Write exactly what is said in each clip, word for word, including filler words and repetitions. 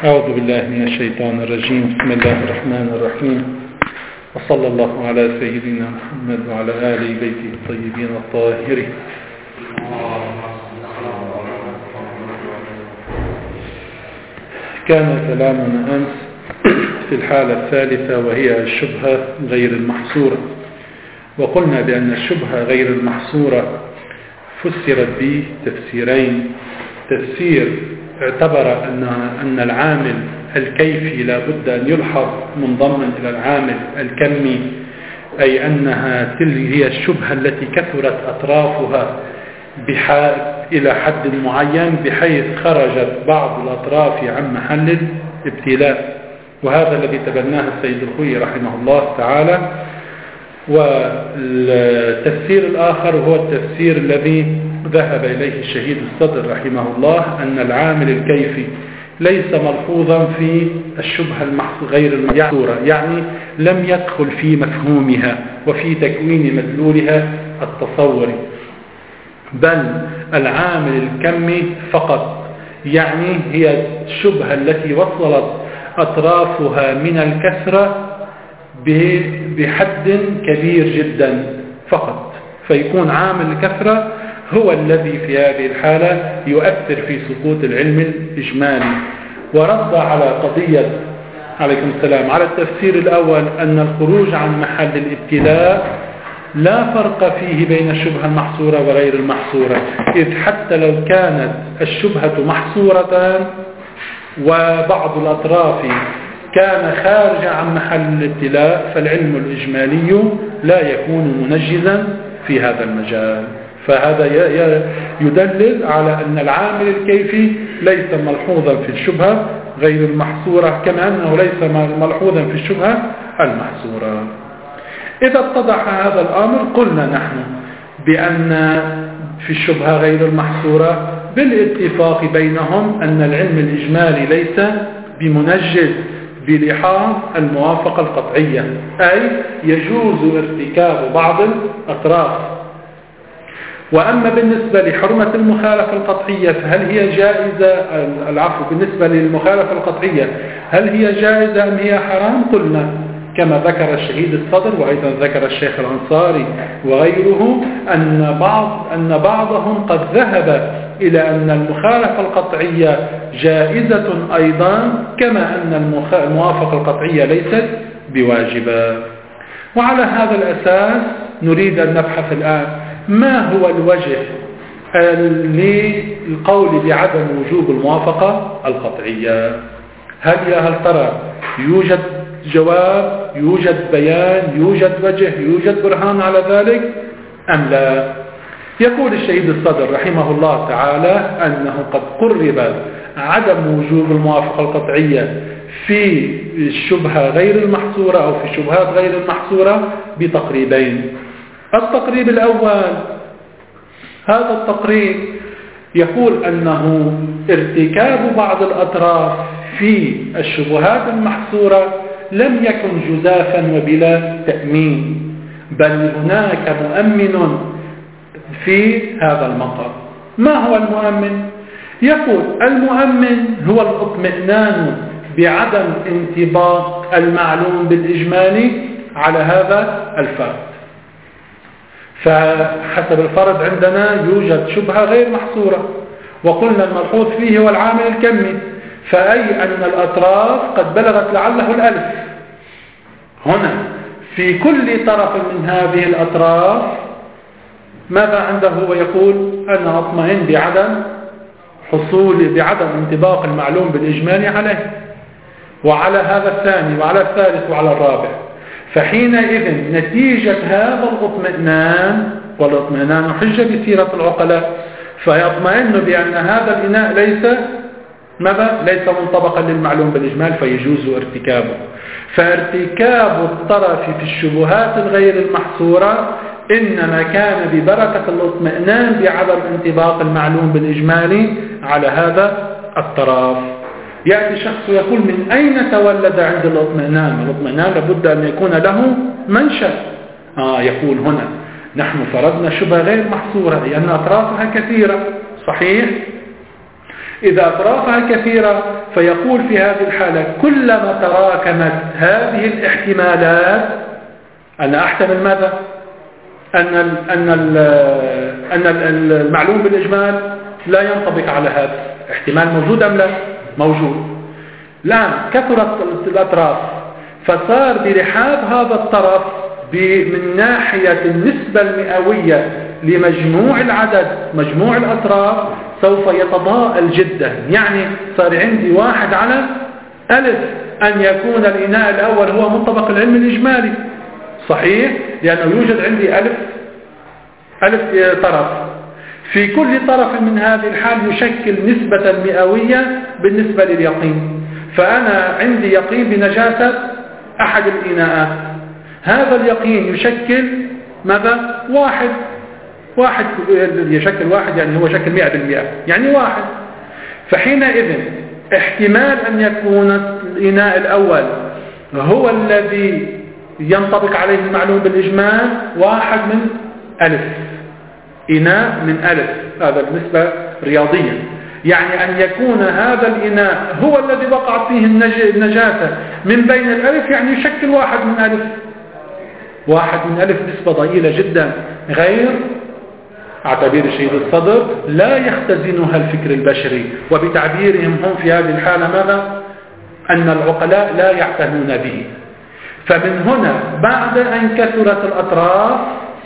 أعوذ بالله من الشيطان الرجيم. بسم الله الرحمن الرحيم، وصلى الله على سيدنا محمد وعلى آل بيته الطيبين الطاهرين. كان كلامنا أمس في الحالة الثالثة وهي الشبهة غير المحصورة، وقلنا بأن الشبهة غير المحصورة فسرت بتفسيرين. تفسير اعتبر أن أن العامل الكيفي لا بد أن يلحظ منضما إلى العامل الكمي، أي أنها تلك هي الشبهة التي كثرت أطرافها إلى حد معين بحيث خرجت بعض الأطراف عن محل الابتلاء، وهذا الذي تبناه السيد الخوئي رحمه الله تعالى. والتفسير الآخر هو التفسير الذي ذهب إليه الشهيد الصدر رحمه الله، أن العامل الكيفي ليس ملحوظا في الشبهة غير المحصورة، يعني لم يدخل في مفهومها وفي تكوين مدلولها التصوري، بل العامل الكمي فقط، يعني هي الشبهة التي وصلت أطرافها من الكثرة بحد كبير جدا فقط، فيكون عامل الكثرة هو الذي في هذه الحالة يؤثر في سقوط العلم الإجمالي. ورد على قضية عليكم السلام على التفسير الأول أن الخروج عن محل الابتلاء لا فرق فيه بين الشبهة المحصورة وغير المحصورة، إذ حتى لو كانت الشبهة محصورة وبعض الأطراف كان خارج عن محل الابتلاء فالعلم الإجمالي لا يكون منجزا في هذا المجال. فهذا يدلل على أن العامل الكيفي ليس ملحوظا في الشبهة غير المحصورة، كما أنه ليس ملحوظا في الشبهة المحصورة. إذا اتضح هذا الأمر قلنا نحن بأن في الشبهة غير المحصورة بالاتفاق بينهم أن العلم الإجمالي ليس بمنجز بلحاظ الموافقة القطعية، أي يجوز ارتكاب بعض الأطراف. وأما بالنسبة لحرمة المخالفة القطعية فهل هي جائزة؟ العفو، بالنسبة للمخالفة القطعية هل هي جائزة أم هي حرام؟ قلنا كما ذكر الشهيد الصدر وأيضا ذكر الشيخ الأنصاري وغيره أن بعض أن بعضهم قد ذهب إلى أن المخالفة القطعية جائزة أيضا، كما أن الموافقة القطعية ليست بواجبة. وعلى هذا الأساس نريد أن نبحث الآن ما هو الوجه للقول بعدم وجوب الموافقة القطعية. هل يا هل ترى يوجد جواب، يوجد بيان، يوجد وجه، يوجد برهان على ذلك أم لا؟ يقول الشهيد الصدر رحمه الله تعالى أنه قد قرب عدم وجوب الموافقة القطعية في الشبهة غير المحصورة أو في الشبهات غير المحصورة بتقريبين. التقريب الأول، هذا التقريب يقول أنه ارتكاب بعض الأطراف في الشبهات المحصورة لم يكن جزافا وبلا تأمين، بل هناك مؤمن في هذا المقام. ما هو المؤمن؟ يقول المؤمن هو الاطمئنان بعدم انطباق المعلوم بالإجمالي على هذا الفرد. فحسب الفرد عندنا يوجد شبهة غير محصورة، وقلنا الملحوظ فيه هو العامل الكمي، فأي أن الأطراف قد بلغت لعله الألف. هنا في كل طرف من هذه الأطراف ماذا عنده؟ هو يقول أنا أطمئن بعدم حصول بعدم انطباق المعلوم بالإجمالي عليه، وعلى هذا الثاني وعلى الثالث وعلى الرابع. فحينئذ نتيجة هذا الاطمئنان، والاطمئنان حجة بسيرة العقلاء، فيطمئن بأن هذا الإناء ليس ماذا؟ ليس منطبقا للمعلوم بالإجمال فيجوز ارتكابه. فارتكاب الطرف في الشبهات الغير المحصورة إنما كان ببركة الاطمئنان بعدم انطباق المعلوم بالإجمالي على هذا الطرف. يأتي شخص يقول من أين تولد عند الاطمئنان؟ الاطمئنان لابد أن يكون له منشأ. آه يقول هنا نحن فرضنا شبهة غير محصورة لأن أطرافها كثيرة، صحيح؟ إذا أطرافها كثيرة فيقول في هذه الحالة كلما تراكمت هذه الاحتمالات أنا أحتمل ماذا؟ أن ال أن ال أن المعلوم بالإجمال لا ينطبق على هذا. احتمال موجود أم لا؟ موجود. الآن كثرت الأطراف فصار برحاب هذا الطرف من ناحية النسبة المئوية لمجموع العدد مجموع الأطراف سوف يتضاءل جدا. يعني صار عندي واحد على ألف أن يكون الإناء الأول هو منطبق العلم الإجمالي صحيح، لأنه يوجد عندي ألف ألف طرف، في كل طرف من هذه الحال يشكل نسبة مئوية بالنسبة لليقين. فأنا عندي يقين بنجاسة أحد الإناءات، هذا اليقين يشكل ماذا؟ واحد واحد يشكل واحد يعني هو شكل مئة بالمئة يعني واحد. فحينئذ احتمال أن يكون الإناء الأول هو الذي ينطبق عليه المعلوم بالإجمال واحد من ألف، إناء من ألف، هذا بالنسبة رياضيا. يعني أن يكون هذا الإناء هو الذي وقعت فيه النجاسة من بين الألف يعني يشكل واحد من ألف. واحد من ألف نسبة ضئيلة جدا، غير اعتبير الشهيد الصدر لا يختزنها الفكر البشري، وبتعبيرهم هم في هذه الحالة ماذا؟ أن العقلاء لا يعتنون به. فمن هنا بعد أن كثرت الأطراف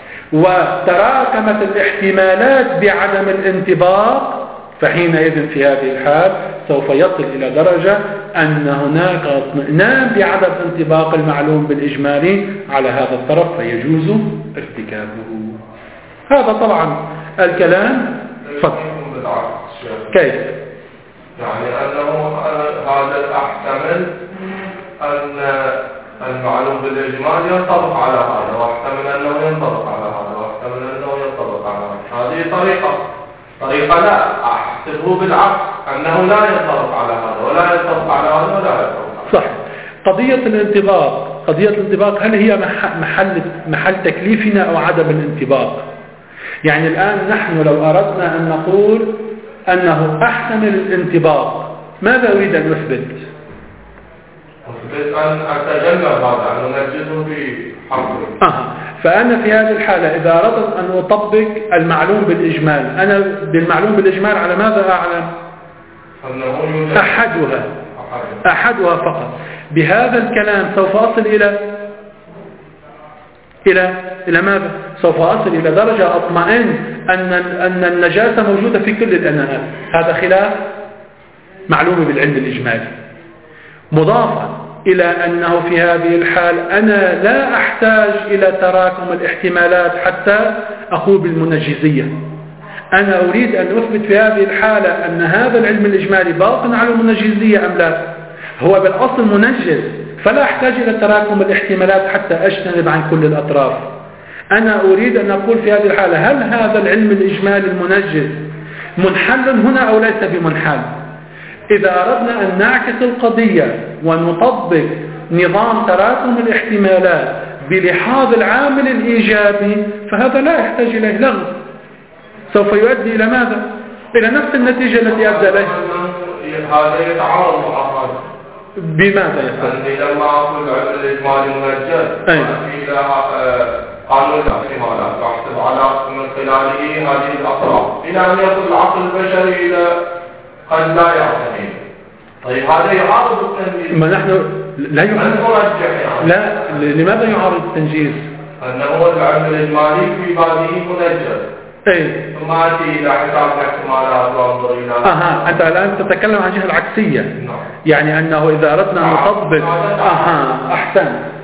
وتراكمت الاحتمالات بعدم الانطباق فحينئذ في هذه الحال سوف يصل إلى درجة أن هناك اطمئنان بعدم انطباق المعلوم بالإجمالي على هذا الطرف فيجوز ارتكابه. هذا طبعا الكلام فضل. كيف؟ يعني أنه هذا الأحتمل أن المعلوم بالإجمال ينطبق على هذا، واحتمل أنه ينطبق على هذا، واحتمل أنه ينطبق على هذا. هذه طريقة طريقة لا أحسبه بالعكس أنه لا ينطبق على هذا ولا ينطبق على هذا ولا ينطبق على هذا. صح. قضية الانطباق قضية الانطباق هل هي محل محل تكليفنا أو عدم الانطباق؟ يعني الآن نحن لو أردنا أن نقول أنه أحسن الانطباق ماذا أريد أن نثبت؟ أثبت أن أتجنب هذا أن ننجزه في حقه. آه. فأنا في هذه الحالة إذا أردت أن أطبق المعلوم بالإجمال أنا بالمعلوم بالإجمال على ماذا أعلم؟ أحدها أحدها فقط. بهذا الكلام سوف أصل إلى إلى إلى ماذا؟ سوف أصل إلى درجة أطمئن أن أن النجاسة موجودة في كل الأناءات. هذا خلاف معلوم بالعلم الإجمالي، مضافا إلى أنه في هذه الحال أنا لا أحتاج إلى تراكم الاحتمالات حتى أقول بالمنجزية. أنا أريد أن أثبت في هذه الحالة أن هذا العلم الإجمالي باق على المنجزية أم لا. هو بالأصل منجز، فلا أحتاج إلى تراكم الاحتمالات حتى أجتنب عن كل الأطراف. أنا أريد أن أقول في هذه الحالة هل هذا العلم الإجمالي المنجز منحل هنا أو ليس بمنحل. إذا أردنا أن نعكس القضية ونطبق نظام تراكم الاحتمالات بلحاظ العامل الإيجابي فهذا لا يحتاج إليه لغز، سوف يؤدي إلى ماذا؟ إلى نفس النتيجة التي أدى إليه. هذا يتعارض مع هذا. بماذا يفعل؟ أني لما أقول العلم الإجمالي منجز وفي قانون الاحتمالات أحسب على من خلاله هذه الأطراف إلى أن يصل العقل البشري إلى قد لا يعتني. طيب هذا يعارض التنجيز. ما نحن لا يعارض. لا، لماذا يعارض التنجيز؟ أنه العلم الإجمالي في باله منجز. ايه. ثم أتي إلى حساب الاحتمالات وانظر إلى. أها، أنت الآن تتكلم عن الجهة العكسية. نعم. يعني أنه إذا أردنا أن نطبق. أها، أحسن.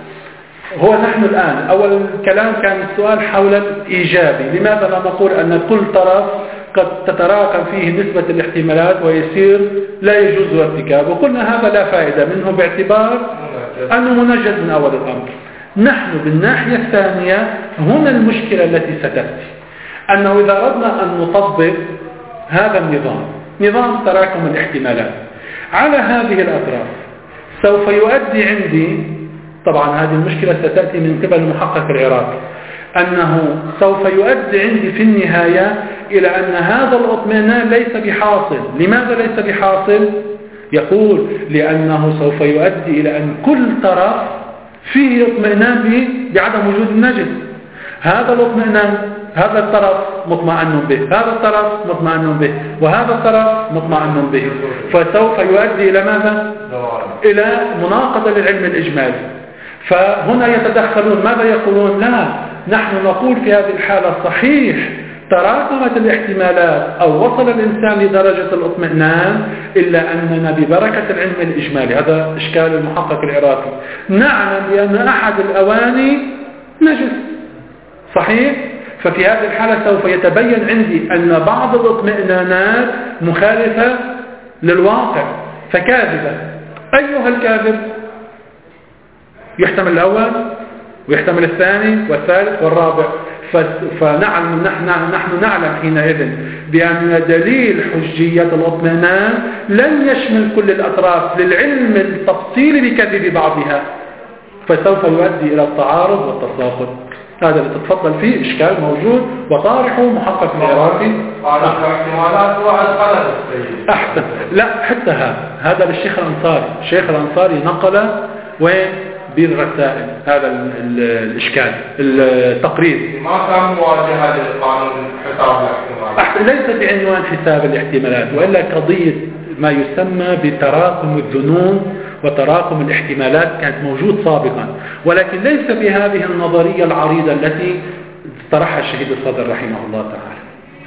هو نحن الآن أول الكلام كان السؤال حول الإيجابي، لماذا لا نقول أن كل طرف قد تتراكم فيه نسبة الاحتمالات ويصير لا يجوز ارتكابه، وقلنا هذا لا فائدة منه باعتبار أنه منجز من أول الأمر. نحن بالناحية الثانية هنا المشكلة التي ستأتي، أنه إذا أردنا أن نطبق هذا النظام نظام تراكم الاحتمالات على هذه الأطراف سوف يؤدي عندي، طبعا هذه المشكلة ستأتي من قبل المحقق العراقي، أنه سوف يؤدي عندي في النهاية إلى أن هذا الاطمئنان ليس بحاصل. لماذا ليس بحاصل؟ يقول لأنه سوف يؤدي إلى أن كل طرف فيه اطمئنان بعدم وجود النجس. هذا الاطمئنان، هذا الطرف مطمئن به، هذا الطرف مطمئن به، وهذا الطرف مطمئن به، فسوف يؤدي إلى ماذا؟ إلى مناقضة للعلم الإجمالي. فهنا يتدخلون، ماذا يقولون؟ لا، نحن نقول في هذه الحالة صحيح تراكمت الاحتمالات أو وصل الإنسان لدرجة الاطمئنان، إلا أننا ببركة العلم الإجمالي، هذا إشكال المحقق العراقي، نعلم بأن أحد الأواني نجس. صحيح؟ ففي هذه الحالة سوف يتبين عندي أن بعض الاطمئنانات مخالفة للواقع فكاذبة. أيها الكاذب؟ يحتمل الأول ويحتمل الثاني والثالث والرابع. فنعلم نحن, نحن نعلم حينئذ بأن دليل حجية الاطمئنان لن يشمل كل الأطراف للعلم التفصيلي بكذب بعضها، فسوف يؤدي إلى التعارض والتساقط. هذا اللي تتفضل فيه إشكال موجود وطارحه محقق العراقي. أحسن. لا، حتى هذا هذا للشيخ الأنصاري. الشيخ الأنصاري نقل وين بالرسائل هذا الإشكال التقرير. ما كان مواجهة للقانون حساب الاحتمالات. ليس بعنوان حساب الاحتمالات، وإلا قضية ما يسمى بتراكم الذنون وتراكم الاحتمالات كانت موجود سابقا، ولكن ليس بهذه النظرية العريضة التي طرحها الشهيد الصدر رحمه الله تعالى.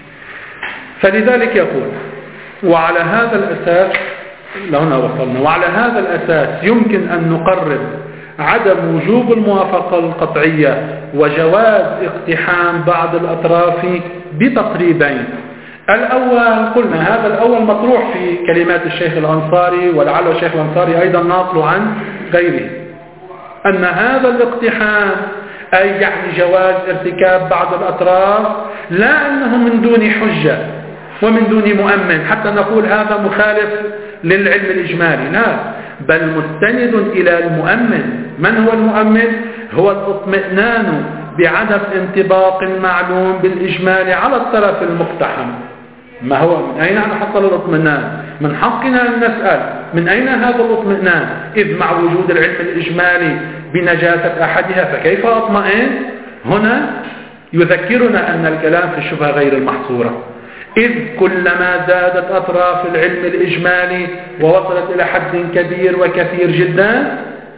فلذلك يقول: وعلى هذا الأساس، لهنا وصلنا، وعلى هذا الأساس يمكن أن نقرر عدم وجوب الموافقة القطعية وجواز اقتحام بعض الأطراف بتقريبين. الأول قلنا هذا الأول مطروح في كلمات الشيخ الأنصاري، ولعل الشيخ الأنصاري أيضا ناقل عن غيره، أن هذا الاقتحام أي يعني جواز ارتكاب بعض الأطراف، لا أنه من دون حجة ومن دون مؤمن حتى نقول هذا مخالف للعلم الإجمالي، لا، بل مستند إلى المؤمن. من هو المؤمن؟ هو الاطمئنان بعدم انطباق معلوم بالإجمال على الطرف المقتحم. ما هو من أين نحصل الاطمئنان؟ من حقنا أن نسأل من أين هذا الاطمئنان، إذ مع وجود العلم الإجمالي بنجاسة أحدها فكيف أطمئن؟ هنا يذكرنا أن الكلام في الشبهة غير المحصورة، إذ كلما زادت أطراف العلم الإجمالي ووصلت إلى حد كبير وكثير جدا،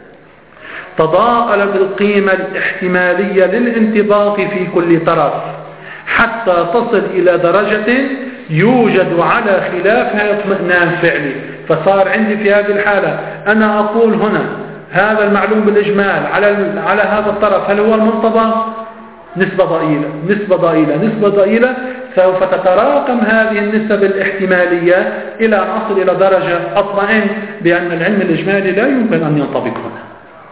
تضاءلت القيمة الاحتمالية للانطباق في كل طرف حتى تصل إلى درجة يوجد على خلافها اطمئنان فعلي. فصار عندي في هذه الحالة أنا أقول هنا هذا المعلوم بالإجمال على على هذا الطرف، هل هو المنطبق؟ نسبة ضئيلة نسبة ضئيلة نسبة ضئيلة، سوف تتراكم هذه النسب الاحتمالية إلى أن أصل إلى درجة أطمئن بأن العلم الإجمالي لا يمكن أن ينطبق هنا.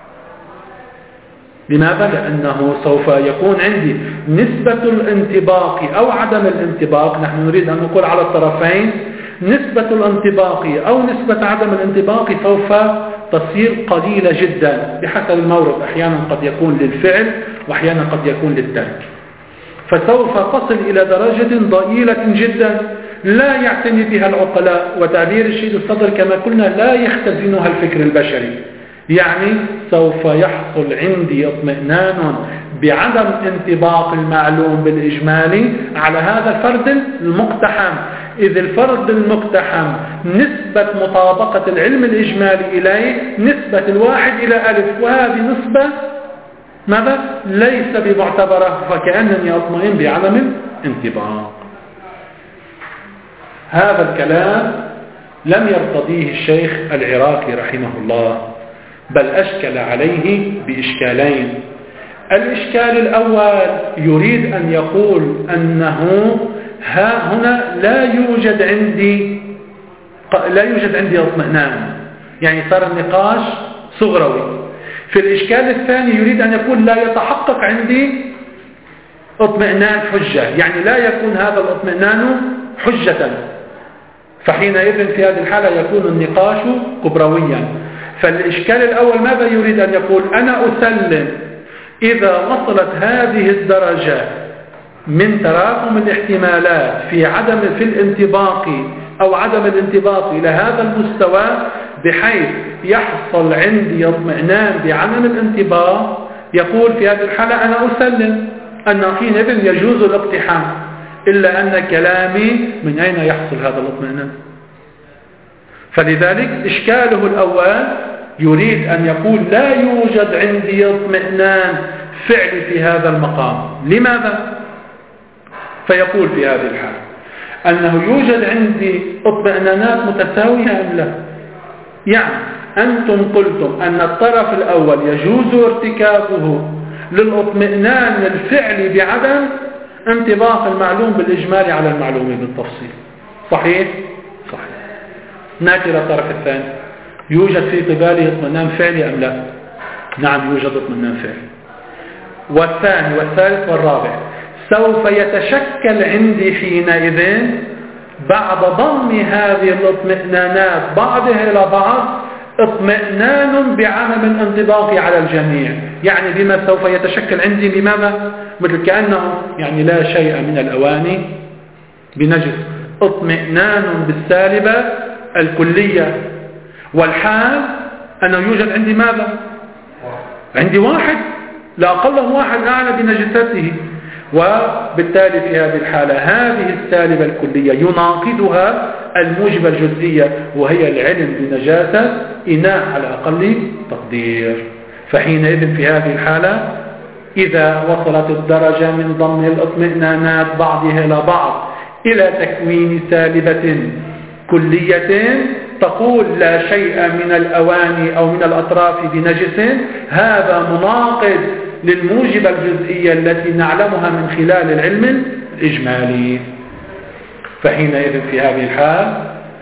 لماذا؟ لأنه سوف يكون عندي نسبة الانطباق أو عدم الانطباق، نحن نريد أن نقول على الطرفين، نسبة الانطباق أو نسبة عدم الانطباق سوف تصير قليلة جدا بحسب المورد، أحيانا قد يكون للفعل وأحيانا قد يكون للترك، فسوف تصل إلى درجة ضئيلة جدا لا يعتني بها العقلاء، وتعبير الشهيد الصدر كما قلنا لا يختزنها الفكر البشري. يعني سوف يحصل عندي اطمئنان بعدم انطباق المعلوم بالإجمالي على هذا الفرد المقتحم، إذ الفرد المقتحم نسبة مطابقة العلم الإجمالي إليه نسبة الواحد إلى ألف، وهذه نسبة ماذا؟ ليس بمعتبرة، فكأنني أطمئن بعدم الانطباق. هذا الكلام لم يرتضيه الشيخ العراقي رحمه الله، بل أشكل عليه بإشكالين. الإشكال الأول يريد أن يقول أنه ها هنا لا يوجد عندي لا يوجد عندي اطمئنان، يعني صار النقاش صغروي. في الإشكال الثاني يريد أن يقول لا يتحقق عندي اطمئنان حجة، يعني لا يكون هذا الاطمئنان حجة، فحينئذ في هذه الحالة يكون النقاش كبرويا. فالإشكال الأول ماذا يريد أن يقول؟ أنا أسلم إذا وصلت هذه الدرجة من تراكم الاحتمالات في عدم في الانطباق أو عدم الانطباق إلى هذا المستوى بحيث يحصل عندي اطمئنان بعدم الانطباق، يقول في هذه الحالة أنا أسلم أن حينئذ يجوز الاقتحام، إلا أن كلامي من أين يحصل هذا الاطمئنان؟ فلذلك إشكاله الأول يريد أن يقول لا يوجد عندي اطمئنان فعلي في هذا المقام. لماذا؟ فيقول في هذه الحالة أنه يوجد عندي اطمئنانات متساوية أم لا؟ يعني أنتم قلتم أن الطرف الأول يجوز ارتكابه للاطمئنان الفعلي بعدم انطباق المعلوم بالإجمال على المعلوم بالتفصيل. صحيح؟ صحيح. نأتي إلى الطرف الثاني، يوجد في قباله اطمئنان فعلي أم لا؟ نعم يوجد اطمئنان فعلي. والثاني والثالث والرابع سوف يتشكل عندي حينئذ بعد ضم هذه الاطمئنانات بعضها إلى بعض اطمئنان بعدم الانطباق على الجميع. يعني بما سوف يتشكل عندي لماذا؟ مثل كأنه يعني لا شيء من الأواني بنجس، اطمئنان بالسالبة الكلية. والحال أنه يوجد عندي ماذا؟ عندي واحد لا أقل واحد أعلى بنجسته، وبالتالي في هذه الحالة هذه السالبة الكلية يناقضها الموجبة الجزئية وهي العلم بنجاسة إناء على أقل تقدير. فحينئذ في هذه الحالة إذا وصلت الدرجة من ضم الاطمئنانات بعضها إلى بعض إلى تكوين سالبة كلية تقول لا شيء من الأواني أو من الأطراف بنجس، هذا مناقض للموجبة الجزئية التي نعلمها من خلال العلم الإجمالي. فحينئذ في هذه الحال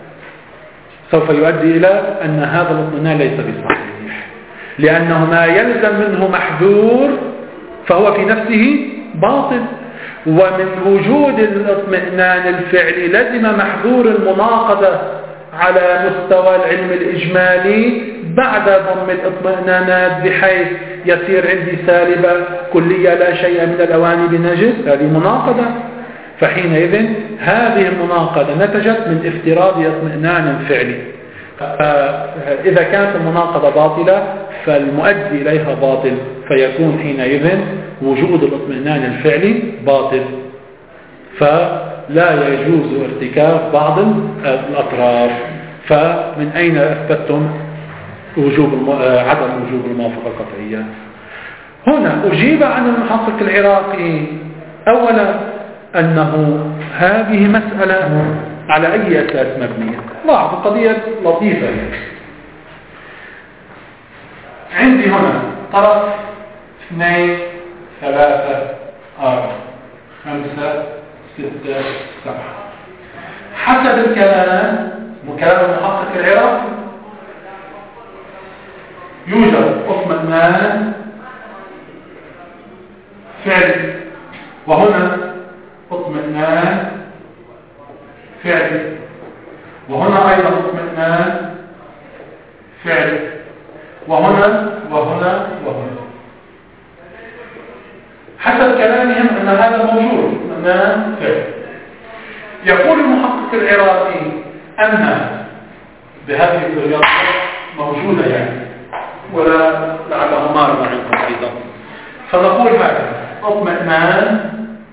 سوف يؤدي إلى أن هذا الاطمئنان ليس بصحيح، لأنه ما يلزم منه محذور فهو في نفسه باطل، ومن وجود الاطمئنان الفعلي لزم محذور المناقضة على مستوى العلم الإجمالي بعد ضم الاطمئنانات بحيث يصير عندي سالبة كلية لا شيء من الأواني بنجس. هذه مناقضة. فحينئذ هذه المناقضة نتجت من افتراض اطمئنان فعلي. إذا كانت المناقضة باطلة فالمؤدي إليها باطل، فيكون حينئذ وجود الاطمئنان الفعلي باطل، فلا يجوز ارتكاب بعض الأطراف. فمن أين أثبتم وجوب الم... عدم وجوب الموافقة القطعية؟ هنا أجيب عن المحقق العراقي أولا أنه هذه مسألة على أي أساس مبنية. لاحظ قضية لطيفة. عندي هنا طرف اثنين ثلاثة أربعة خمسة ستة سبعة حسب الكلام مكلام المحقق العراقي يوجد اطمئنان فعلي، وهنا اطمئنان فعلي، وهنا أيضا اطمئنان فعلي، وهنا وهنا وهنا. حسب كلامهم أن هذا موجود اطمئنان فعلي. يقول المحقق العراقي أن بهذه الرياضة موجودة يعني، ولا لعله مارنا عندكم أيضا، فنقول هذا اطمئنان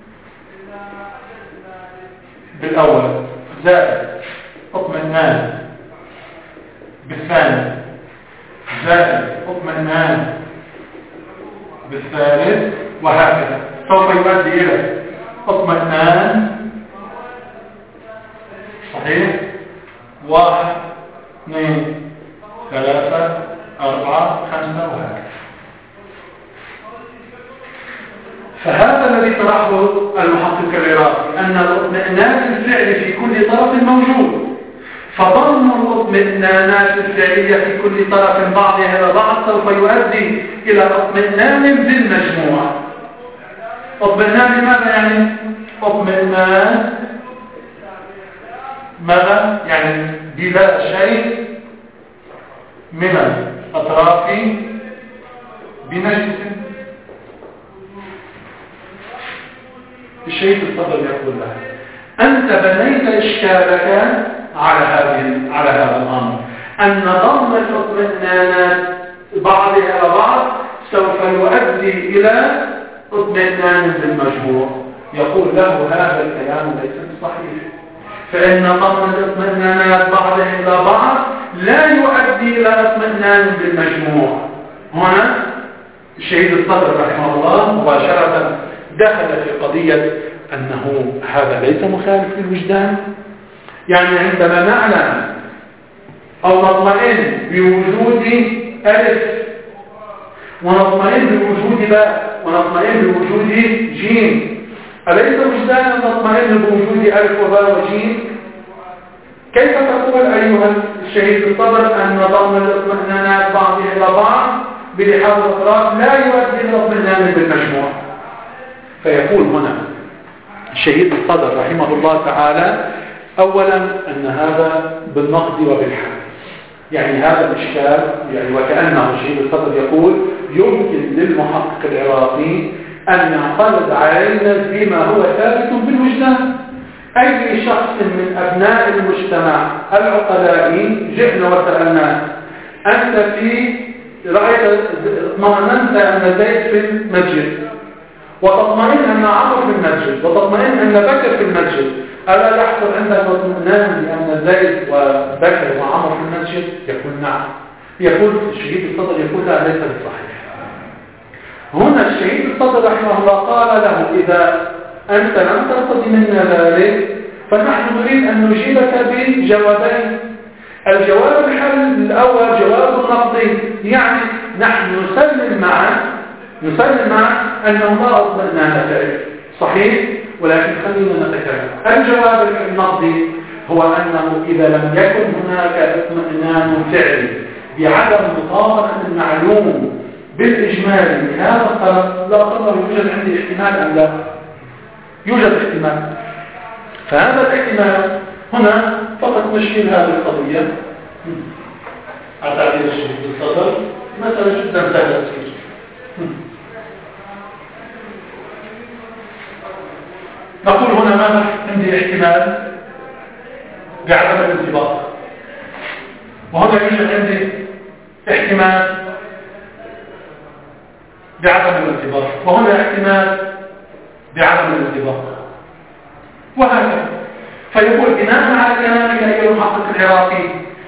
بالأول زائد اطمئنان بالثاني زائد اطمئنان بالثالث، وهكذا سوف يؤدي إلى اطمئنان صحيح واحد اثنين ثلاثة أربعة خمسة وهكذا. فهذا الذي طرحه المحقق العراقي أن الاطمئنان الفعلي في كل طرف موجود، فضم الاطمئنانات الفعلية في كل طرف بعضها إلى بعض سوف يؤدي إلى اطمئنان بالمجموع. اطمئنان ماذا يعني؟ اطمئنان ماذا؟ يعني بلا شيء من الأطراف بنجس. الشهيد الصدر يقول له أنت بنيت إشكالك على هذه على هذا الأمر، أن ضم الاطمئنانات بعضها إلى بعض سوف يؤدي إلى اطمئنان بالمجموع. يقول له هذا الكلام ليس صحيح، فإن ضم الاطمئنانات بعضها إلى بعض لا يؤدي إلى اطمئنان بالمجموع. هنا الشهيد الصدر رحمه الله مباشرة دخل في قضية أنه هذا ليس مخالف للوجدان. يعني عندما نعلم أو نطمئن بوجود ألف ونطمئن بوجود باء ونطمئن بوجود جيم، أليس وجدانا نطمئن بوجود ألف وباء وجيم؟ كيف تقول أيها الشهيد الصدر أن ضم الاطمئنانات بعضها إلى بعض بلحاظ الأطراف لا يؤدي إلى اطمئنان بالمجموع؟ فيقول هنا الشهيد الصدر رحمه الله تعالى أولا أن هذا بالنقد وبالحال، يعني هذا الإشكال يعني وكأنه الشهيد الصدر يقول يمكن للمحقق العراقي أن ينقلب علينا بما هو ثابت بالوجدان. أي شخص من أبناء المجتمع العقلائي جئنا وسألناه أنت في رأيت اطمئننت أن زيد في المسجد وتطمئن أن عمرو في المسجد وتطمئن أن بكر في المسجد، ألا يحصل عندك اطمئنان لأن زيد وبكر وعمرو في المسجد؟ يقول نعم. يقول الشهيد الصدر يقول لا ليس بصحيح. هنا الشهيد الصدر رحمه الله قال له إذا أنت لم ترتضي منا ذلك فنحن نريد أن نجيبك بجوابين. الجواب الأول جواب نقدي، يعني نحن نسلم معه نسلم معه أنه لا اطمئنان له صحيح، ولكن خلينا نتكلم. الجواب النقدي هو أنه إذا لم يكن هناك اطمئنان فعلي بعدم مطابقة المعلوم بالإجمال لهذا الطرف لا أقدر يوجد عندي احتمال أم لا؟ يوجد احتمال. فهذا الاحتمال هنا فقط نشكل هذه القضية على تعبير الشهيد الصدر مثلا جدا سهلة تصير. نقول هنا ماذا؟ عندي احتمال بعدم الانضباط، وهنا يوجد عندي احتمال بعدم الانضباط، وهنا احتمال بعدم الانضباط، وهكذا. فيقول بناء على كلامك أيها المحقق العراقي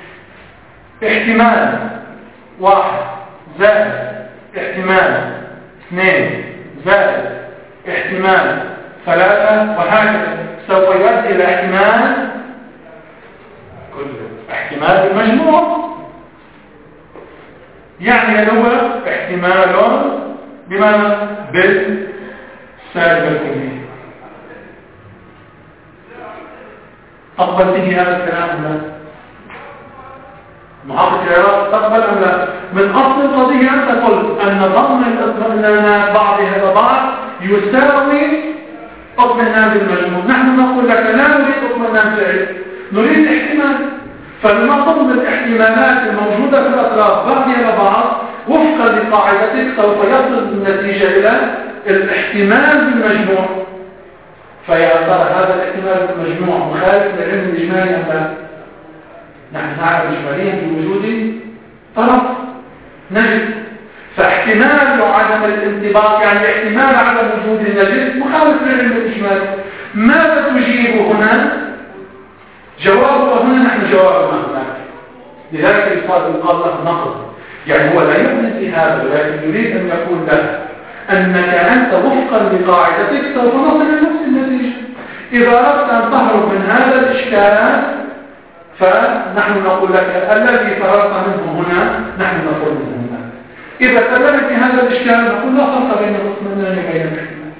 احتمال واحد زائد احتمال اثنين زائد احتمال ثلاثة وهكذا سوف يؤدي إلى احتمال كل احتمال المجموع، يعني هو احتمال بما بالسالب الكلي. تقبل به هذا الكلام أم لا؟ محقق العراق تقبل أم لا؟ من أصل القضية أنت قلت أن ضم الاطمئنانات بعضها إلى بعض يساوي اطمئنان بالمجموع. نحن نقول لك لا نريد اطمئنان فعلي، نريد احتمال. فلنضم الاحتمالات الموجودة في الأطراف بعضها إلى بعض وفقا لقاعدتك سوف يصل النتيجة إلى الاحتمال بالمجموع. فيا ترى هذا الاحتمال بالمجموع مخالف للعلم الإجمالي أم لا؟ نحن نعرف إجماليا بوجود طرف نجد، فاحتمال عدم الانضباط يعني احتمال عدم وجود النجس مخالف للعلم الإجمالي. ماذا تجيب هنا؟ جوابه هنا نحن جوابنا هناك، لذلك يقال له نقض. يعني هو لا يؤمن بهذا، ولكن يريد أن يقول له أنك أنت وفقا لقاعدتك سوف نصل لنفس النتيجة. إذا أردت أن تهرب من هذا الإشكال فنحن نقول لك الذي فررت منه هنا نحن نقول منه هنا. إذا سلمت بهذا الإشكال نقول لا فرق بين الاطمئنان وبين الاحتمال،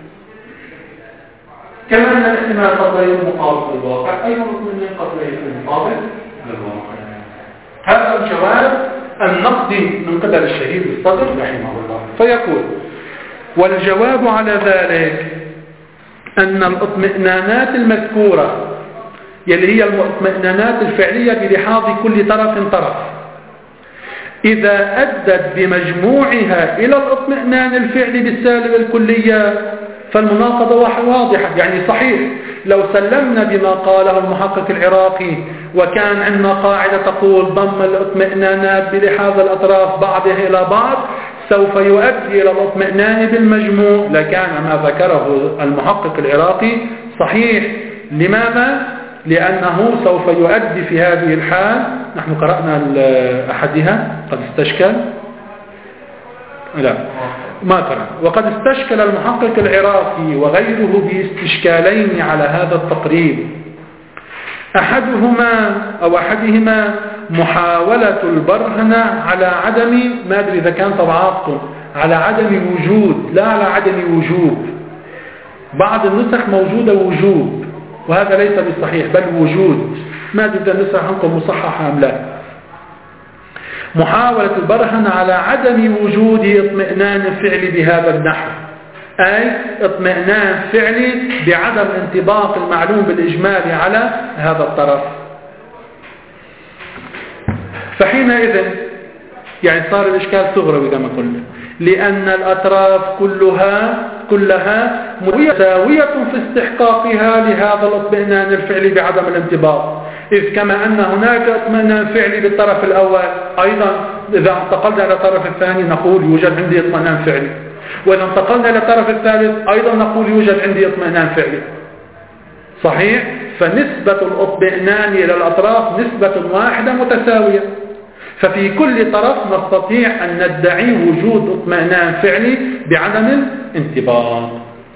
كما أن الاحتمال قد لا يكون مطابق للواقع أيضا الاطمئنان قد لا يكون مطابق للواقع. هذا الجواب النقدي من قبل الشهيد الصدر رحمه الله. فيقول والجواب على ذلك أن الاطمئنانات المذكورة يلي هي الاطمئنانات الفعلية بلحاظ كل طرف طرف إذا أدت بمجموعها إلى الاطمئنان الفعلي بالسالب الكلية فالمناقضة واضحة. يعني صحيح لو سلمنا بما قاله المحقق العراقي وكان عندنا قاعدة تقول ضم الاطمئنانات بلحاظ الأطراف بعضها إلى بعض سوف يؤدي إلى الاطمئنان بالمجموع، لكان ما ذكره المحقق العراقي صحيح. لماذا؟ لأنه سوف يؤدي في هذه الحال، نحن قرأنا أحدها قد استشكل لا ما قرأ، وقد استشكل المحقق العراقي وغيره باستشكالين على هذا التقريب. أحدهما أو أحدهما محاولة البرهنة على عدم، ما أدري إذا كان طبعاتكم على عدم وجود لا على عدم وجوب، بعض النسخ موجودة وجوب وهذا ليس بالصحيح بل وجود، ما أدري إذا النسخ عندكم مصححة أم لا. محاولة البرهنة على عدم وجود اطمئنان فعلي بهذا النحو، أي اطمئنان فعلي بعدم انطباق المعلوم بالإجمال على هذا الطرف. فحينئذ يعني صار الإشكال صغروي كما قلنا، لأن الأطراف كلها كلها متساوية في استحقاقها لهذا الاطمئنان الفعلي بعدم الانطباق، إذ كما أن هناك اطمئنان فعلي بالطرف الأول أيضا إذا انتقلنا إلى الطرف الثاني نقول يوجد عندي اطمئنان فعلي، وإذا انتقلنا إلى الطرف الثالث أيضا نقول يوجد عندي اطمئنان فعلي. صحيح؟ فنسبة الاطمئنان إلى الأطراف نسبة واحدة متساوية، ففي كل طرف نستطيع أن ندعي وجود اطمئنان فعلي بعدم الانطباق.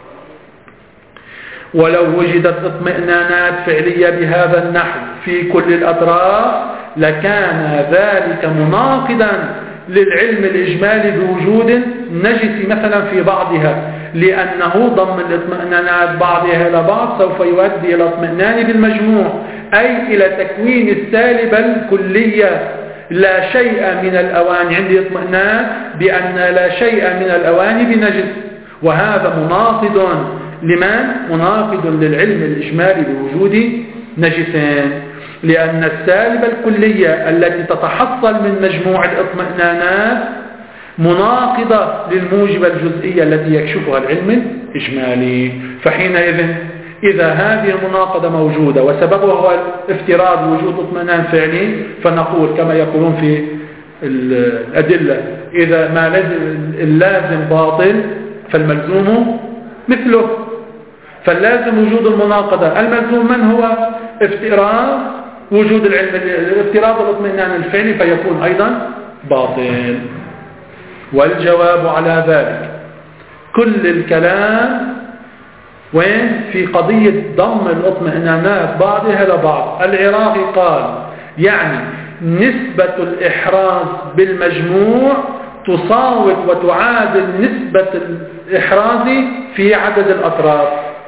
ولو وجدت اطمئنانات فعلية بهذا النحو في كل الأطراف لكان ذلك مناقضا للعلم الإجمالي بوجود نجس مثلا في بعضها، لأنه ضم الاطمئنانات بعضها إلى بعض سوف يؤدي إلى اطمئنان بالمجموع، أي إلى تكوين السالبة الكلية. لا شيء من الأواني عندي اطمئنان بأن لا شيء من الأواني بنجس، وهذا مناقض لمن؟ مناقض للعلم الإجمالي بوجود نجسين، لأن السالبة الكلية التي تتحصل من مجموع الاطمئنانات مناقضة للموجبة الجزئية التي يكشفها العلم الإجمالي. فحينئذ إذا هذه المناقضة موجودة وسببها هو افتراض وجود اطمئنان فعلي، فنقول كما يقولون في الأدلة إذا ما اللازم باطل فالملزوم مثله، فاللازم وجود المناقضة، الملزوم من هو؟ افتراض وجود العلم افتراض الاطمئنان الفعلي فيكون أيضا باطل. والجواب على ذلك كل الكلام وين؟ في قضية ضم الاطمئنانات بعضها لبعض. العراقي قال يعني نسبة الإحراز بالمجموع تصاوب وتعادل نسبة الإحراز في عدد الأطراف،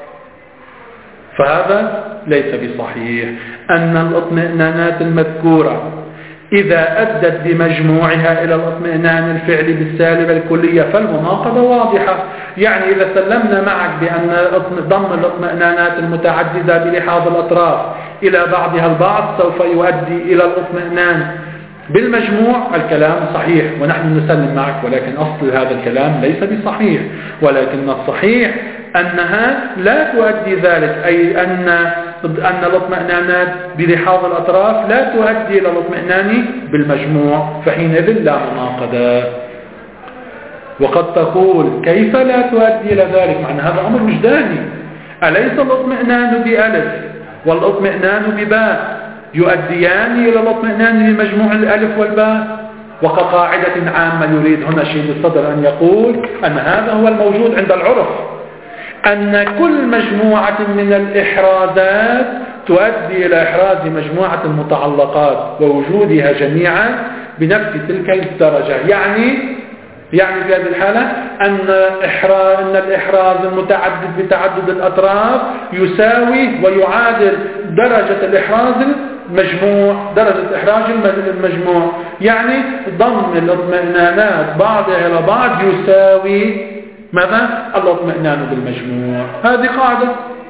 فهذا ليس بصحيح. أن الاطمئنانات المذكورة إذا أدت بمجموعها إلى الاطمئنان الفعلي بالسالبة الكلية فالمناقضة واضحة. يعني إذا سلمنا معك بأن ضم الاطمئنانات المتعددة بلحاظ الأطراف إلى بعضها البعض سوف يؤدي إلى الاطمئنان بالمجموع، الكلام صحيح ونحن نسلم معك، ولكن أصل هذا الكلام ليس بصحيح، ولكن الصحيح أنها لا تؤدي ذلك، أي أن أن الاطمئنانات بلحاظ الأطراف لا تؤدي إلى الاطمئنان بالمجموع، فحينئذ لا مناقضة. وقد تقول كيف لا تؤدي إلى ذلك؟ معنى هذا أمر وجداني، أليس الاطمئنان بألف والاطمئنان بباء يؤديان إلى الاطمئنان بمجموع الألف والباء؟ وكقاعدة عامة يريد هنا شيء الصدر أن يقول أن هذا هو الموجود عند العرف، أن كل مجموعة من الإحرازات تؤدي إلى إحراز مجموعة المتعلقات ووجودها جميعا بنفس تلك الدرجة. يعني يعني في هذه الحالة أن إحراز أن الإحراز المتعدد بتعدد الأطراف يساوي ويعادل درجة الإحراز المجموع درجة إحراز المجموع، يعني ضم الاطمئنانات بعضها إلى بعض يساوي ماذا؟ الاطمئنان بالمجموع. هذه قاعدة.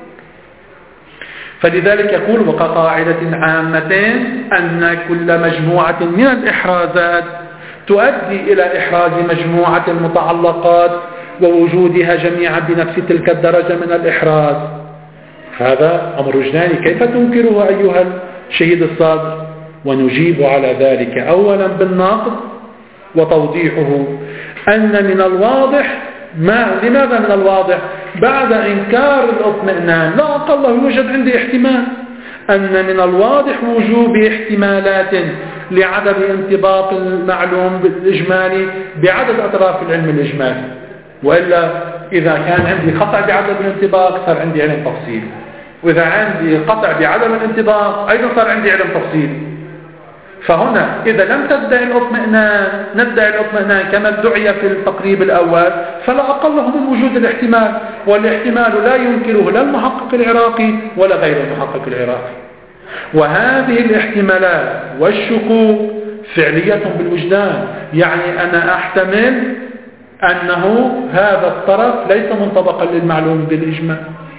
فلذلك يقول وكقاعدة عامة أن كل مجموعة من الإحرازات تؤدي إلى إحراز مجموعة المتعلقات ووجودها جميعا بنفس تلك الدرجة من الإحراز. هذا أمر وجداني كيف تنكره أيها الشهيد الصادر؟ ونجيب على ذلك أولا بالنقد وتوضيحه أن من الواضح ما لماذا من الواضح بعد إنكار الاطمئنان لا أقل يوجد عندي احتمال أن من الواضح وجوب احتمالات لعدم انطباق المعلوم بالإجمالي بعدد أطراف العلم الإجمالي، وإلا إذا كان عندي قطع بعدم الانطباق صار عندي علم تفصيل، وإذا عندي قطع بعدم الانطباق أيضا صار عندي علم تفصيل. فهنا إذا لم تدعي الاطمئنان ندعي الاطمئنان كما ادعي في التقريب الأول فلا أقل من وجود الاحتمال، والاحتمال لا ينكره لا المحقق العراقي ولا غير المحقق العراقي. وهذه الاحتمالات والشكوك فعلية بالوجدان، يعني أنا أحتمل أنه هذا الطرف ليس منطبقا للمعلوم بالإجماع،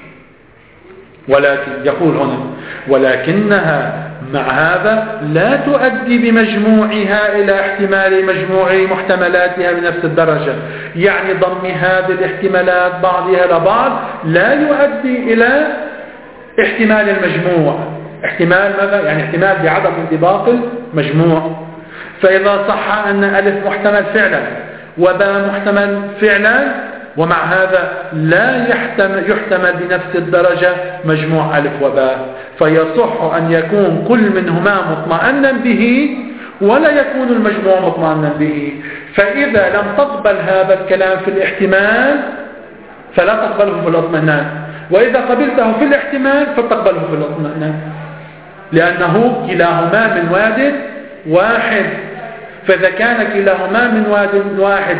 ولكن يقول هنا ولكنها مع هذا لا تؤدي بمجموعها إلى احتمال مجموع محتملاتها بنفس الدرجة، يعني ضم هذه الاحتمالات بعضها إلى بعض لا يؤدي إلى احتمال المجموع. احتمال ماذا؟ يعني احتمال بعدم انطباق المجموع. فإذا صح أن ألف محتمل فعلا وباء محتمل فعلا ومع هذا لا يحتمل, يحتمل بنفس الدرجة مجموع ألف وباء، فيصح أن يكون كل منهما مطمئنا به ولا يكون المجموع مطمئنا به. فإذا لم تقبل هذا الكلام في الاحتمال فلا تقبله في الاطمئنان، وإذا قبلته في الاحتمال فتقبله في الاطمئنان، لأنه كلاهما من واد واحد. فإذا كان كلاهما من واد واحد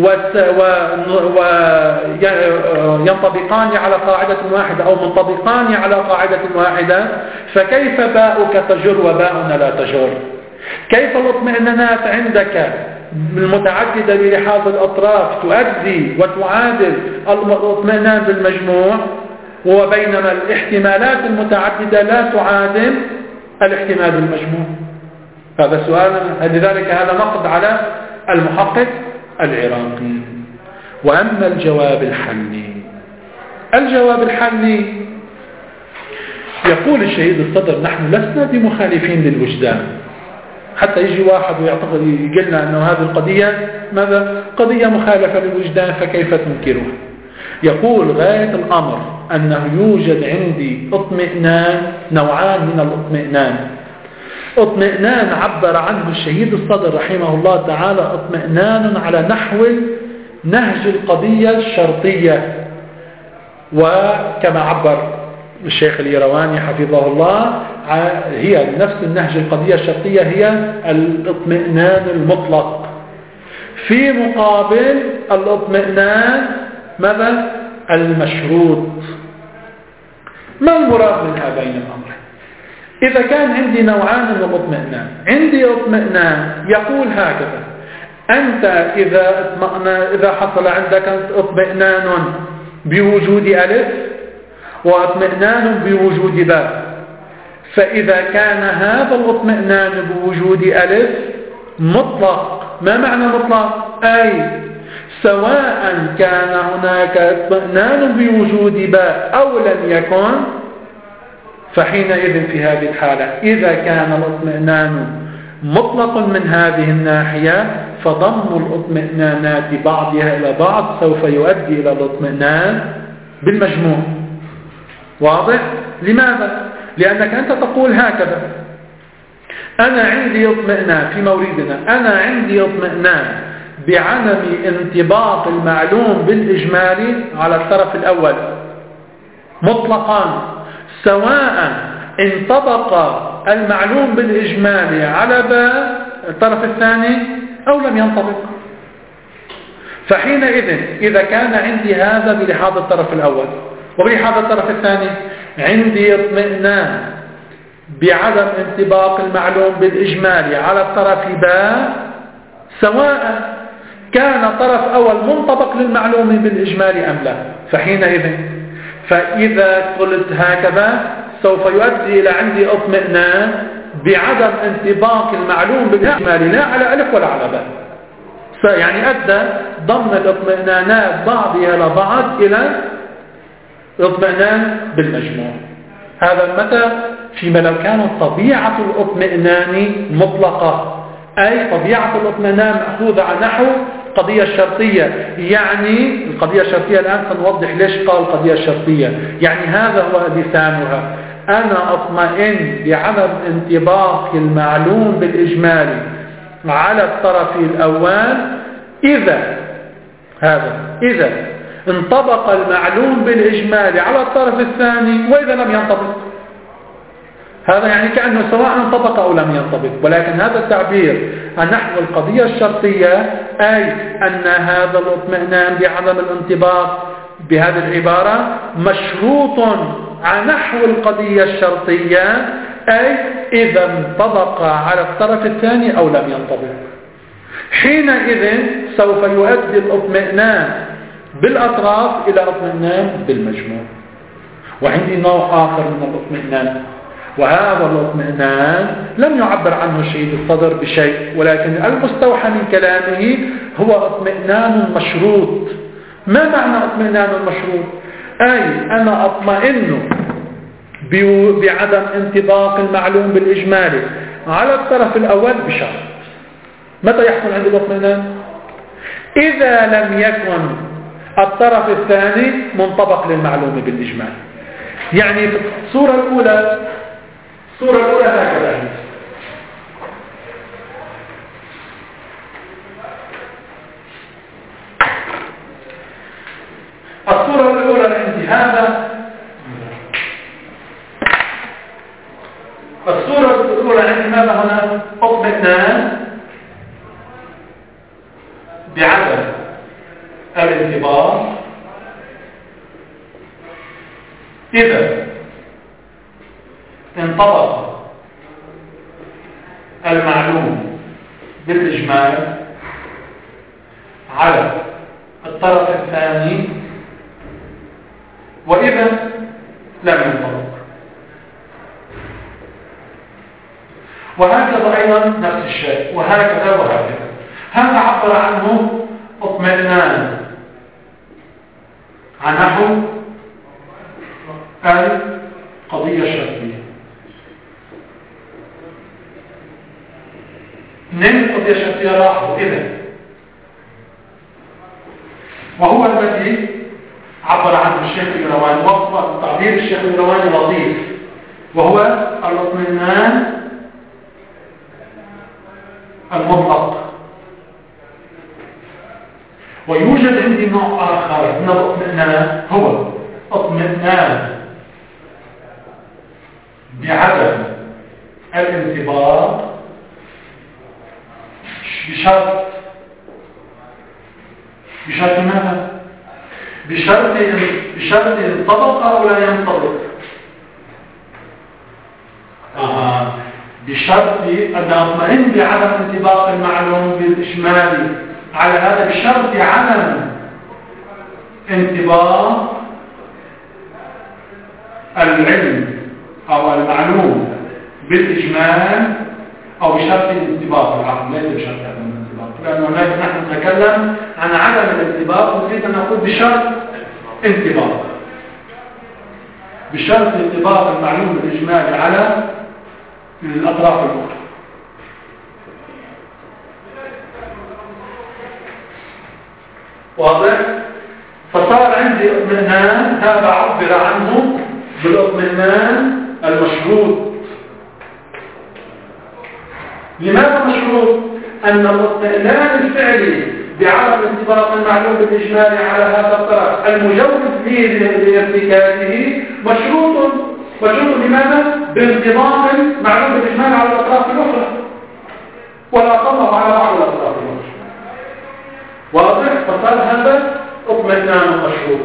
وينطبقان على قاعدة واحدة أو منطبقان على قاعدة واحدة، فكيف باؤك تجر وباؤنا لا تجر؟ كيف الاطمئنانات عندك المتعددة بلحاظ الأطراف تؤدي وتعادل الاطمئنان بالمجموع، وبينما الاحتمالات المتعددة لا تعادل الاحتمال بالمجموع؟ هذا سؤال. لذلك هذا نقد على المحقق العراقي. وأما الجواب الحلي، الجواب الحلي يقول الشهيد الصدر نحن لسنا بمخالفين للوجدان، حتى يجي واحد ويعتقد يقولنا أنه هذه القضية ماذا؟ قضية مخالفة للوجدان فكيف تنكرها؟ يقول غاية الأمر أنه يوجد عندي اطمئنان، نوعان من الاطمئنان. اطمئنان عبر عنه الشهيد الصدر رحمه الله تعالى اطمئنان على نحو نهج القضية الشرطية، وكما عبر الشيخ اليرواني حفظه الله هي نفس النهج القضية الشرطية هي الاطمئنان المطلق في مقابل الاطمئنان ماذا؟ المشروط. ما المراد من هذين الأمرين؟ إذا كان عندي نوعان من الاطمئنان، عندي اطمئنان يقول هكذا: أنت إذا إذا حصل عندك اطمئنان بوجود ألف واطمئنان بوجود باء، فإذا كان هذا الاطمئنان بوجود ألف مطلق. ما معنى مطلق؟ أي سواء كان هناك اطمئنان بوجود باء أو لم يكن، فحينئذ في هذه الحالة إذا كان الاطمئنان مطلق من هذه الناحية فضم الاطمئنانات بعضها إلى بعض سوف يؤدي إلى الاطمئنان بالمجموع. واضح؟ لماذا؟ لأنك أنت تقول هكذا: أنا عندي اطمئنان في موردنا، أنا عندي اطمئنان بعدم انطباق المعلوم بالإجمالي على الطرف الأول مطلقا، سواء انطبق المعلوم بالإجمالي على باء الطرف الثاني أو لم ينطبق. فحينئذ إذا كان عندي هذا بلحاظ الطرف الأول وبلحاظ الطرف الثاني عندي اطمئنان بعدم انطباق المعلوم بالإجمالي على الطرف باء، سواء كان طرف أول منطبق للمعلوم بالإجمالي أم لا، فحينئذ فإذا قلت هكذا سوف يؤدي إلى عندي اطمئنان بعدم انطباق المعلوم بالإجمالي لا على ألف ولا على باء، يعني أدى ضم الاطمئنانات بعضها إلى بعض إلى اطمئنان بالمجموع. هذا متى؟ فيما لو كانت طبيعة الاطمئنان مطلقة، أي طبيعة الاطمئنان مأخوذة عن نحو القضية الشرطية. يعني القضية الشرطية الآن سنوضح ليش قال القضية الشرطية. يعني هذا هو لسانها: أنا أطمئن بعدم انطباق المعلوم بالإجمالي على الطرف الأول إذا هذا إذا انطبق المعلوم بالإجمالي على الطرف الثاني وإذا لم ينطبق. هذا يعني كأنه سواء انطبق أو لم ينطبق. ولكن هذا التعبير عن نحو القضية الشرطية أي أن هذا الاطمئنان بعدم الانطباق بهذه العبارة مشروط عن نحو القضية الشرطية، أي إذا انطبق على الطرف الثاني أو لم ينطبق. حينئذ سوف يؤدي الاطمئنان بالأطراف إلى اطمئنان بالمجموع. وعندي نوع آخر من الاطمئنان، وهذا الاطمئنان لم يعبر عنه شهيد الصدر بشيء، ولكن المستوحى من كلامه هو اطمئنان مشروط. ما معنى اطمئنان مشروط؟ أي أنا أطمئن بعدم انطباق المعلوم بالإجمالي على الطرف الأول بشرط. متى يحصل عندي الاطمئنان؟ إذا لم يكن الطرف الثاني منطبق للمعلوم بالإجمالي. يعني في الصورة الأولى الصورة الأولى هكذا: الصورة الأولى عندي هذا الصورة الأولى عندي ماذا هنا؟ اطمئنان بعدم الانطباق إذا انطبق المعلوم بالإجمال على الطرف الثاني وإذا لم ينطبق. وهكذا أيضا نفس الشيء، وهكذا وهكذا. هذا عبر عنه اطمئنان عن نحو القضية الشرطية. من القضية الشرطية راحوا إذا، وهو الذي عبر عنه الشيخ الإيرواني. وصف تعبير الشيخ الإيرواني لطيف، وهو الاطمئنان المطلق. ويوجد عندي نوع آخر من الاطمئنان، هو اطمئنان بعدم الانطباق بشرط بشرط ماذا؟ بشرط بشرط ينطبق أو لا ينطبق. آه. بشرط أن أطمئن بعدم انطباق المعلوم بالإجمالي على هذا بشرط عدم انطباق العلم أو المعلوم بالإجمال، أو بشرط انطباق العقل، ليس بشرط عدم الانطباق، لأنه هناك نحن نتكلم عن عدم الانطباق، ونريد أن نقول بشرط انطباق بشرط انطباق المعلوم بالإجمال على الأطراف الأخرى. واضح؟ فصار عندي اطمئنان، هذا عبر عنه بالاطمئنان المشروط. لماذا مشروط؟ أن الاطمئنان الفعلي بعدم انطباق المعلوم بالإجمال على هذا الطرف المجوز لارتكابه مشروط. مشروط لماذا؟ بانطباق المعلوم بالإجمال على الأطراف الأخرى، ولا طبق على بعض الأطراف الأخرى. واضح؟ فصار هذا اطمئنان مشروط.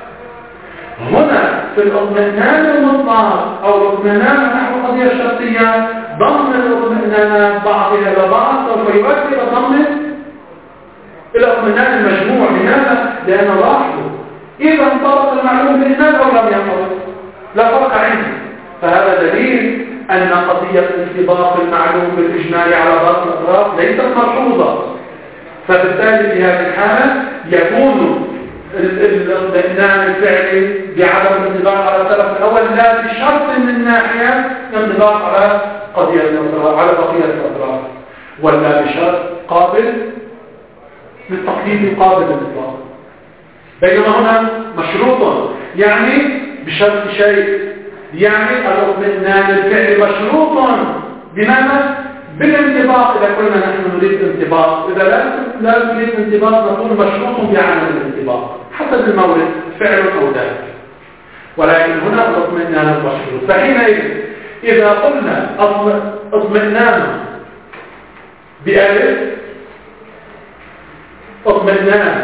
هنا في الاطمئنان المطلق او الاطمئنان نحو القضيه الشرطيه ضم الاطمئنانات بعضها الى بعض سوف يؤدي الى ضم الاطمئنان المجموع. لماذا؟ لان لاحظوا اذا انطبق المعلوم بالاجمال او لم ينطبق لا فرق عندي. فهذا دليل ان قضيه انطباق المعلوم بالاجمال على بعض الاطراف ليست ملحوظه، فبالتالي في هذه الحالة يكون الاطمئنان الفعلي بعدم الانطباق على الطرف الأول لا بشرط من ناحية الانطباق على قضية الأطراف على بقية الأطراف، ولا بشرط قابل للتقييد قابل للإطلاق. بينما هنا مشروط، يعني بشرط شيء، يعني الاطمئنان الفعلي مشروط بماذا؟ بالانطباق. إذا كنا نحن نريد انطباق، إذا لا لا نريد انطباق نقول مشروط بعدم الانطباق حسب المورد فعل أو ذلك. ولكن هنا الاطمئنان المشروط. فحينئذ إذا قلنا اطمئنان بألف، اطمئنان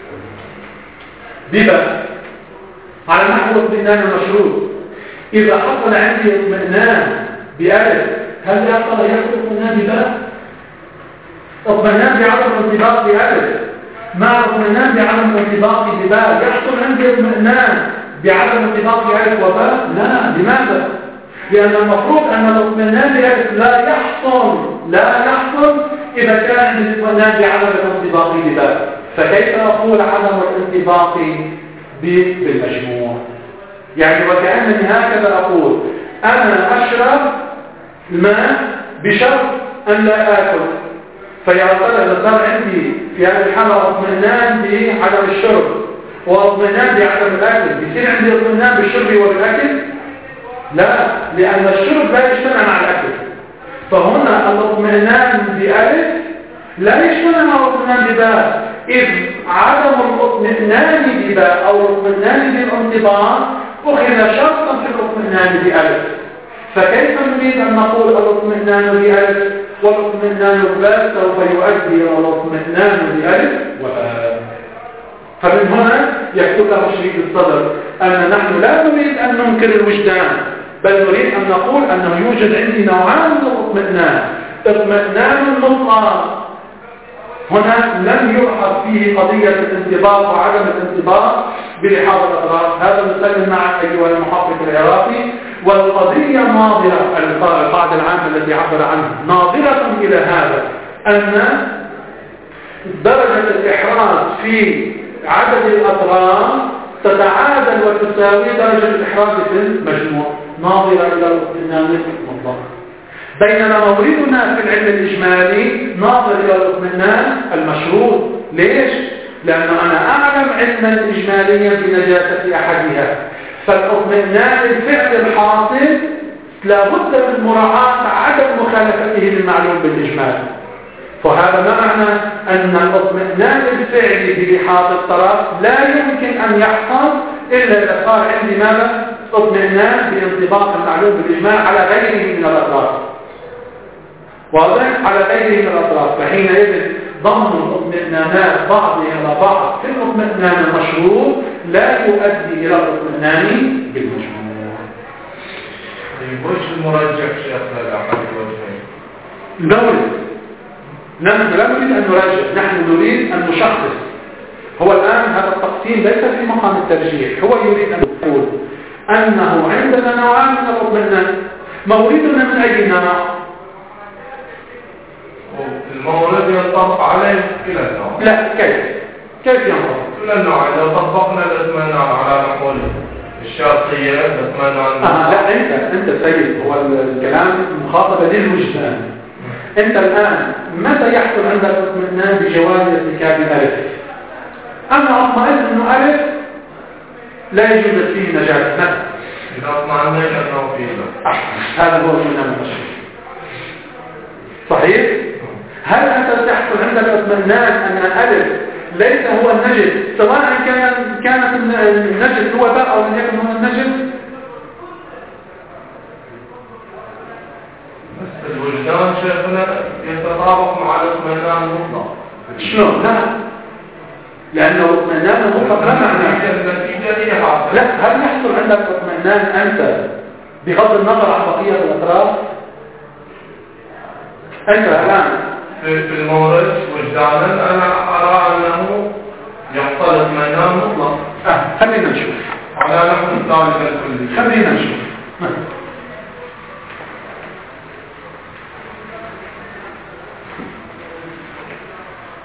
بباء على نحو اطمئنان المشروط، إذا حصل عندي اطمئنان بألف هل يحصل يحصل اطمئنان بباء؟ اطمئنان بعدم الانطباق بألف مع اطمئنان بعدم الانطباق بباء، يحصل عندي اطمئنان بعدم الانطباق بألف وباء؟ لا. لماذا؟ لأن المفروض أن الاطمئنان بألف لا يحصل لا يحصل إذا كان عندي اطمئنان بعدم الانطباق بباء. فكيف أقول عدم الانطباق بالمجموع؟ يعني وكأنني هكذا أقول أنا أشرب الماء بشرط أن لا آكل، فيعتبر صار عندي في هذه الحالة اطمئنان بعدم الشرب واطمئنان بعدم الأكل، يصير عندي اطمئنان بالشرب وبالأكل؟ لا، لأن الشرب لا يجتمع مع الأكل. فهنا الاطمئنان بألف لا يجتمع مع الاطمئنان بباء، إذ عدم الاطمئنان بباء أو الاطمئنان بالانطباق أخذ شرطا في الاطمئنان بألف. فكيف نريد أن نقول الاطمئنان بألف والاطمئنان بباء سوف يؤدي إلى الاطمئنان بألف وباء؟ فمن هنا يكتب له شريك الصدر أن نحن لا نريد أن ننكر الوجدان، بل نريد أن نقول أنه يوجد عندي نوعان من الاطمئنان، اطمئنان مطلق هنا لم يلحظ فيه قضية الانطباق وعدم الانطباق بلحاظ الأطراف، هذا نسلم معك أيها المحقق العراقي. والقضية ناظرة، القاعدة العامة التي عبر عنها ناظرة إلى هذا، أن درجة الإحراز في عدد الأطراف تتعادل وتساوي درجة الإحراز في المجموع، ناظرة إلى الاطمئنان المطلق. بينما موردنا في العلم الإجمالي ناظر إلى الاطمئنان المشروط. ليش؟ لأنه أنا أعلم علما إجماليا بنجاسة أحدها، فالاطمئنان الفعل الحاصل لابد من مراعاة عدم مخالفته للمعلوم بالإجمال. فهذا ما معنى أن الاطمئنان الفعلي بلحاظ الطرف لا يمكن أن يحصل إلا إذا صار عندي ماذا؟ اطمئنان بانطباق المعلوم بالإجمال على غيره من الأطراف، واضح؟ على غيره من الأطراف. فحينئذ ضم الاطمئنانات بعضها إلى بعض في الاطمئنان المشروط لا يؤدي إلى الاطمئنان بالمجموع. وش المرجح شيخنا لأحد الوجهين؟ نورد نحن لا نريد أن نرجح، نحن نريد أن نشخص. هو الآن هذا التقسيم ليس في مقام الترجيح، هو يريد أن يقول أنه عندنا نوعان من الاطمئنان، موردنا من أي نوع؟ المورد ينطبق عليه كلا النوع. لا، كيف؟ كيف ينطبق؟ كلا النوع. إذا طبقنا الاطمئنان على نحو الشرطية الاطمئنان آه لا، أنت أنت سيد، هو الكلام مخاطبة للوجدان. أنت الآن متى يحصل عندك اطمئنان بجواز ارتكاب ألف؟ أنا أطمئن أنه ألف لا يوجد فيه نجاسة. إذا اطمئنيت أنه فيه لا. هذا هو الاطمئنان المشروط. صحيح؟ هل أنت تحصل عندك اطمئنان أن الألف ليس هو النجس، سواء كان كانت النجس هو باء أو لم يكن هو النجس؟ بس الوجدان شيخنا يتطابق مع الاطمئنان المطلق. شلون؟ لا، لأنه الاطمئنان المطلق لا معنى النتيجة هي حاصلة. لا، هل يحصل عندك اطمئنان أنت بغض النظر عن بقية الأطراف؟ أنت الآن في المورد وجدانا أنا أرى أنه يحصل اطمئنان مطلق. آه. خلينا نشوف على نحو الثالث الكلي. خلينا نشوف.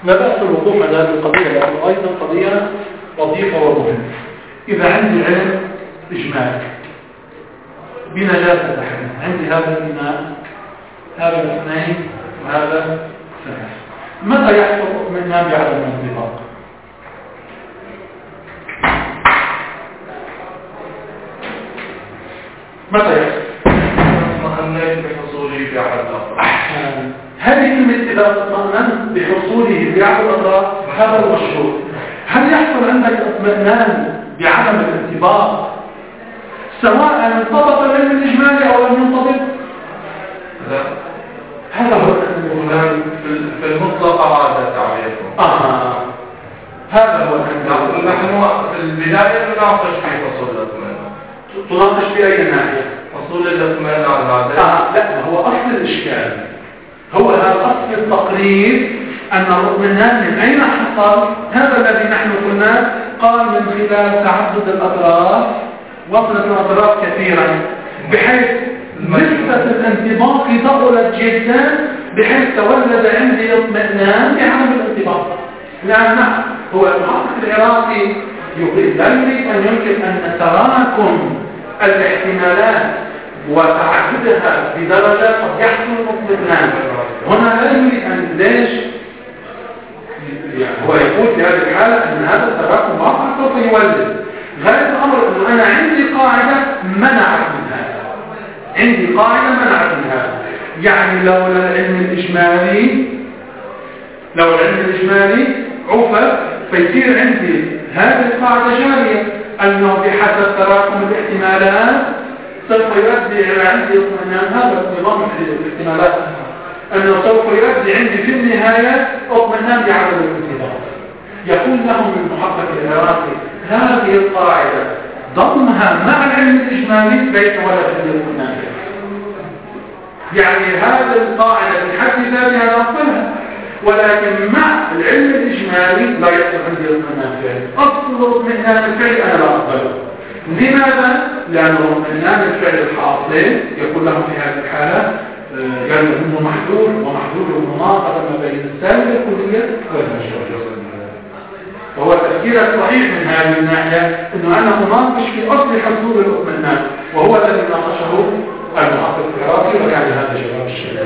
لا بأس الوقوف على هذه القضية لأنه أيضا قضية لطيفة ومهمة. إذا عندي علم إجمالي بنجاسة اللحم، عندي هذا الإناء، هذا الاثنين وهذا ثلاث، متى يحصل اطمئنان بعدم الانطباق؟ متى يحصل؟ اطمئنيت بحصوله في أحد الأطراف. هذه كلمة إذا اطمئننت بحصوله في أحد الأطراف هذا المشروط. هل يحصل عندك اطمئنان بعدم الانطباق سواء انطبق العلم الإجمالي أو لم ينطبق؟ لا، هذا هو في المطلق هذا تعريفه. آه هذا هو نحن في البداية نناقش في فصول الاطمئنان. تناقش في أي ناحية؟ فصول الاطمئنان هذا آه لا، هو أصل الإشكال هو هذا أصل التقرير أن الاطمئنان من أين حصل؟ هذا الذي نحن قلنا قال من خلال تعدد الأطراف، وصلت الأطراف كثيرا بحيث نسبة الانطباق ضئلت جدا بحيث تولد عندي اطمئنان بعدم الانطباق. لأن هو المحقق العراقي يقول لا يريد أن ينكر أن تراكم الاحتمالات وتعددها بدرجة قد يحصل اطمئنان. هنا لا يريد أن ليش يعني هو يقول في هذه الحالة أن هذا التراكم واقع سوف يولد. غاية الأمر أنه أنا عندي قاعدة منعت من هذا، عندي قاعدة منعت من هذا. يعني لو العلم الإجمالي لو العلم الإجمالي عفى فيصير عندي هذه القاعدة جارية أنه بحسب تراكم الاحتمالات سوف يؤدي إلى عندي اطمئنان. هذا نظام الاحتمالات أنه سوف يؤدي عندي في النهاية اطمئنان بعدم الانطباق. يقول لهم المحقق العراقي هذه القاعدة ضمها مع العلم الإجمالي ليس ولا تدير اطمئنان. يعني هذه القاعدة في حد ذاتها نقبلها، ولكن مع العلم الإجمالي لا يحصل عندي اطمئنان فعلي. أصل الاطمئنان الفعلي أنا لا أقبله. لماذا؟ لأن الاطمئنان الفعلي الحاصل يقول لهم في هذه الحالة قال انه محدود ومحدود مناقضة ما بين السالب الكلية والمجرد. فهو التفكير الصحيح من هذه الناحية انه انا اناقش في اصل حصول الاطمئنان، وهو الذي ناقشه المحقق العراقي وكان هذا جواب الشيء.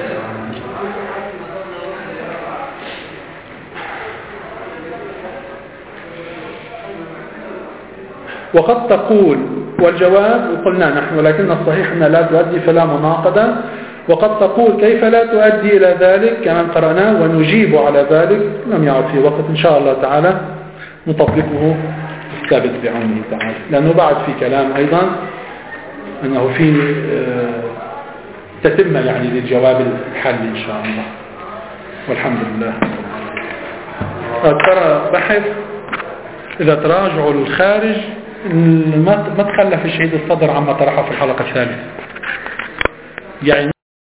وقد تقول والجواب وقلنا نحن ولكن الصحيح أنها لا تؤدي فلا مناقضة. وقد تقول كيف لا تؤدي إلى ذلك كما قرأناه ونجيب على ذلك لم يعد في وقت إن شاء الله تعالى نطبقه الثابت بعونه تعالى، لأنه بعد في كلام أيضا أنه في تتمة يعني للجواب الحل إن شاء الله والحمد لله. ترى بحث إذا تراجعوا الخارج ما تخلف الشهيد الصدر عما طرحه في الحلقة الثالثة يعني